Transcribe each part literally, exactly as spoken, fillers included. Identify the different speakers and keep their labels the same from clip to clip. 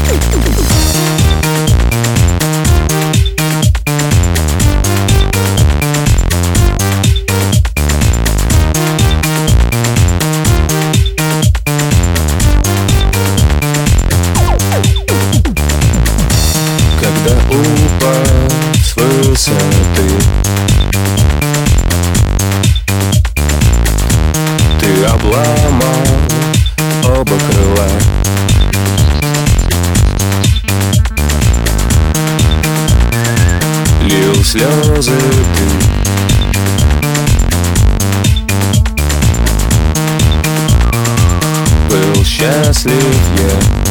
Speaker 1: Когда упал с высоты, ты обломал оба крыла. Лил слезы ты, был счастлив я.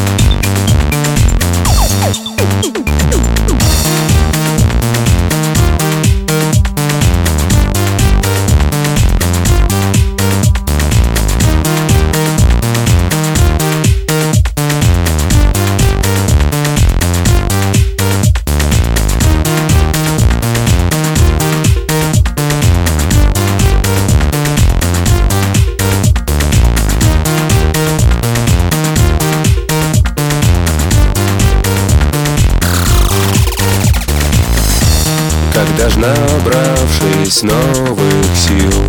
Speaker 1: Когда ж, набравшись новых сил,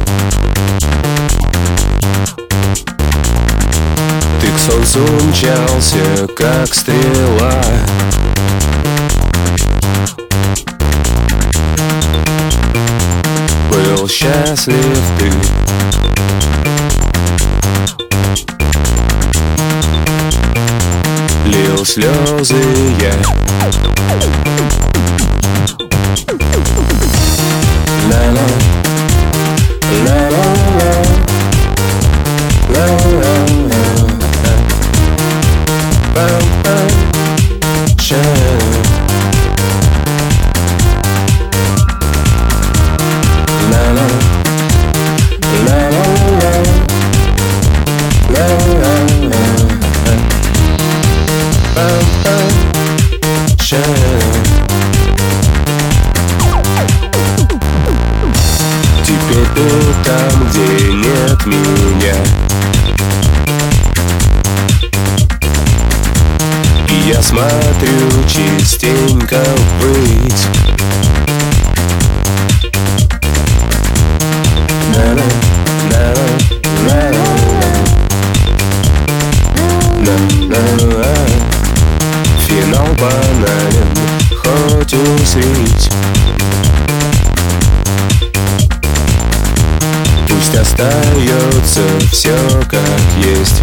Speaker 1: ты к солнцу мчался, как стрела. Был счастлив ты, лил слезы я. La-la, la-la-la, la-la-la, bam-bam, shine. La-la, la-la-la, la-la-la, bam-bam, shine. Теперь ты там, где нет меня, и я смотрю частенько ввысь. На-на, на-на, на-на, на-на. Финал банален, хоть усрить. Пусть остается все как есть.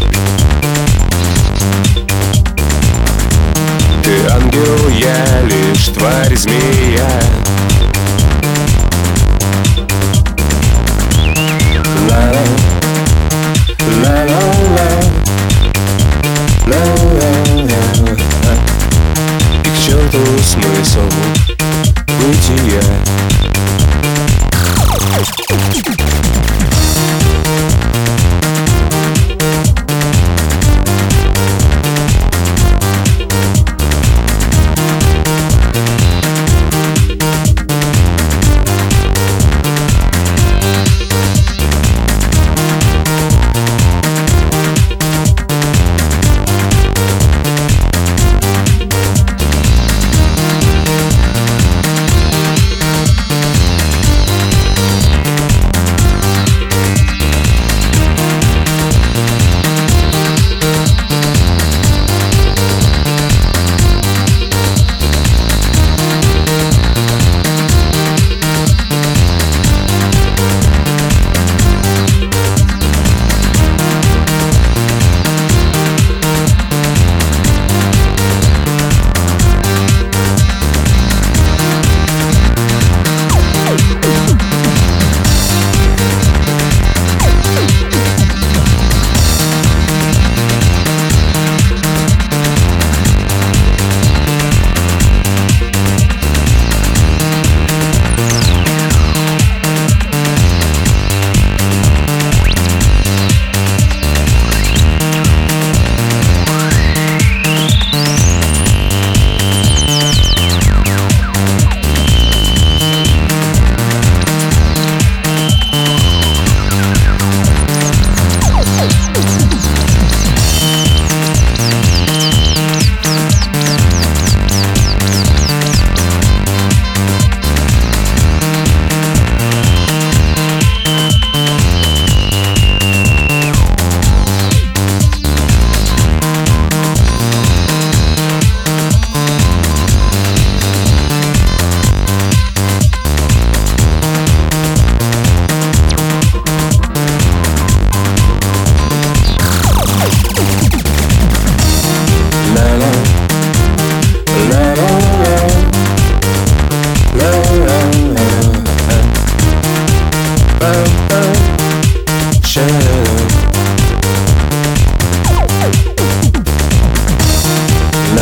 Speaker 1: Ты ангел, я лишь тварь змея. Ла-ла, ла-ла-ла, ла-ла-ла. И к черту смысл бытия.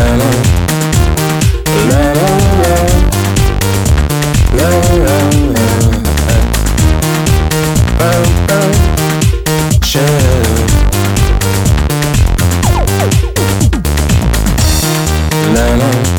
Speaker 1: La la